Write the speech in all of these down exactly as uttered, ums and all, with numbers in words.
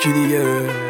یکی دیگه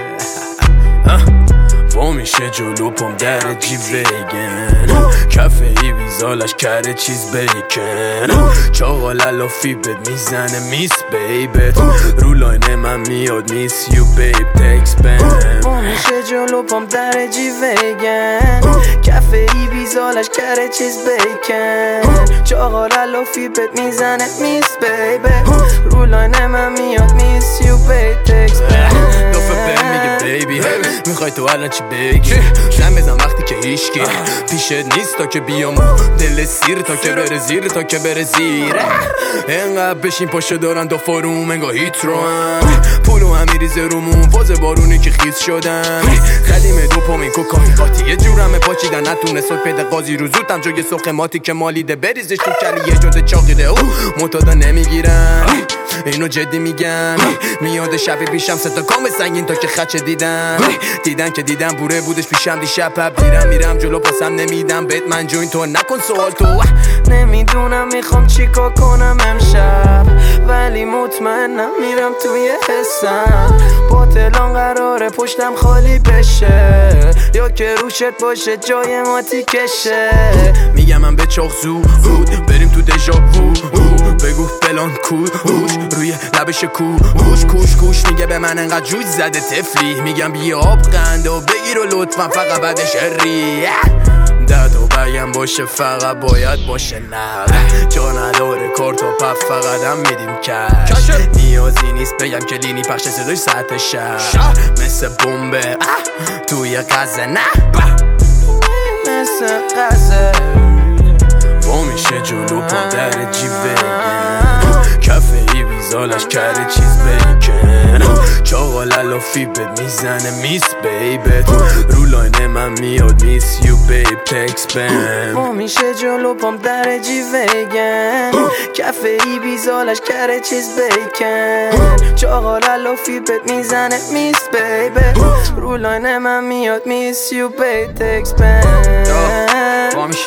وا میشه جلو پام در جیب ویگن کفه ای بیزالش کرده چیز بیکن چاقال علافی بد میزنه میس بیبت رو لاین من میاد میس یو بیب تکس بن وا میشه جلو پام در جیب ویگن کفه ای بیزالش کرده چیز بیکن چاقال علافی بد میزنه میس بیبت رو لاین من میاد میس یو بیب تکس بن دفعه بهم میگه بیبی میخوای تو الان چی بگی زن بزن وقتی که هیشکی پیشت نیست تا که بیام دل سیر تا که بره زیر تا که بره زیر انقدر بشین پاشه دارن دا فاروم انگاه هیت رو هم پولو همی ریزه رومون فاز بارونی که خیز شدم خدیم دو پامین کوکاین قاطی یه جورمه پاچیدن نتونه سال پیده قاضی رو زودم جای سخماتی که مالیده بریزش تو کلی یه جاده چاقیده او متادا نمیگیرن اینو جدی میگم میاد شبی پیشم ستا کام سنگین تا که خچه دیدم دیدن که دیدم بوره بودش پیشم دیشب پب دیرم میرم جلو پاسم نمیدم بهت من جوین تو نکن سوال تو نمیدونم میخوام چیکار کنم امشب ولی مطمئنم میرم توی حسم با تلان قراره پشتم خالی بشه یا که روشت باشه جای ما تیکشه میگم من به چاق زود بریم تو دژا بگو فلان کود روی لبش کوش کوش کوش میگه به من انقدر جوج زده تفلی میگم بیا آب قند و بگیر و لطفا فقط بعدش ری داد و بگم باشه فقط باید باشه نه جا نداره کارت و پف فقط هم میدیم کش نیازی نیست بگم که لینی پخش صدای ساعت شب مثل بمبه توی غزه نه مثل غزه وا میشه جلو پا در جیب ویگن کفه ای بیزالش کرده چیز بیکن چاقال علافی بد میزنه میس بیبت رو لاین من میاد میس یو بیب تکس بن وا میشه جلو پام در جیب ویگن کفه ای بیزالش کرده چیز بیکن چاقال علافی بد میزنه میس بیبت رو لاین من میاد میس یو بیب تکس بن وا میشه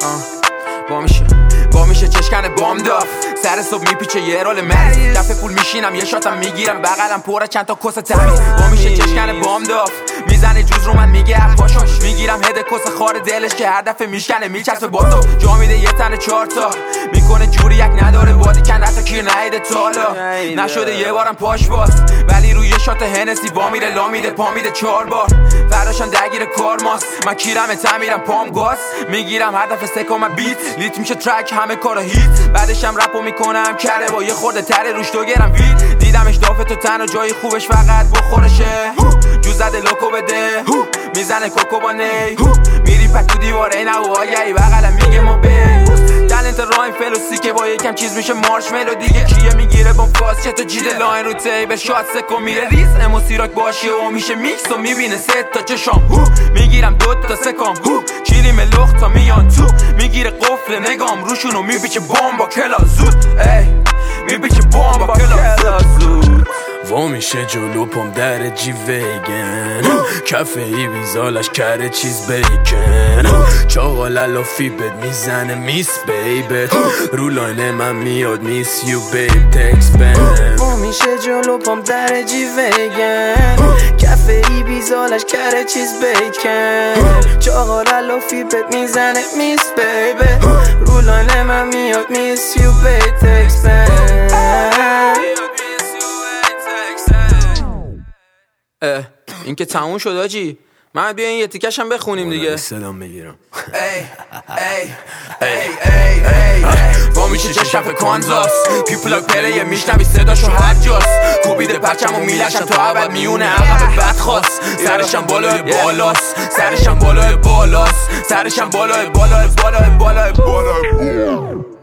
با میشه با میشه چشکن بام داف سر صبح میپیچه یه رول مریض دفعه پول میشینم یه شاتم میگیرم بغلم پره چند تا کس تمیز با میشه چشکن بام داف میزنه جوز رو من میگه پاشوش میگیرم هد کس خار دلش که هر دفعه میشکنه میچسبه با تو جا میده یه تن چهار تا میکنه جوری یک نداره بادی کند حتی کیر نهیده تالا نشده یه بارم پاش باز ولی روی شات هنسی با میره لا میده پا میده چهار بار فرداشان درگیر کار ماست من کیرم تعمیرم پام گاز میگیرم هر دفعه سکام بیت لیت میشه ترک همه کارا هیت بعدشم رپو میکنم کره با یه خورده تره روش دو گرم وید دیدمش دافه تو تن و جای خوبش فقط بخورشه جو زده لوکو بده میزنه کوکو با نی میری پک تو دیواره این هوایی بغلم میگه ما بی تالنت رایم فلوسی که با یکم چیز میشه مارشملو دیگه کیه میگیره با فاز چه تو جیده لاین رو تیبل شات سکو میره ریز امو سیراک باشه و میشه میکس و میبینه ست تا چشام میگیرم دوت تا سکام کیریم لخت تا میان تو میگیره قفل نگام روشونو میبیچه بام با کلا زود ای میبیچه بام با کلا زود وا میشه جلو پام در جیب ویگن کفه ای بیزالش کرده چیز بیکن چاقال علافی بد میزنه میس بیبت رو لاین من میاد میس یو بیب تکس بن وا میشه جلو پام در جیب ویگن کفه ای بیزالش کرده چیز بیکن چاقال علافی بد میزنه میس بیبت رو لاین من میاد میس یو بیب تکس بن این که تموم شد آجی من بیاین یه تیکش هم بخونیم دیگه سلام بگیرم ای ای ای ای وا میشه چه شف کانزاس پیپلاک پله میشنوی صداشو هر جاست کوبیده پرچم و میلشم تا اول میونه عقب بدخواست سرشم بالای بالاست سرشم بالای بالاست سرشم بالای بالای بالای بالای بالای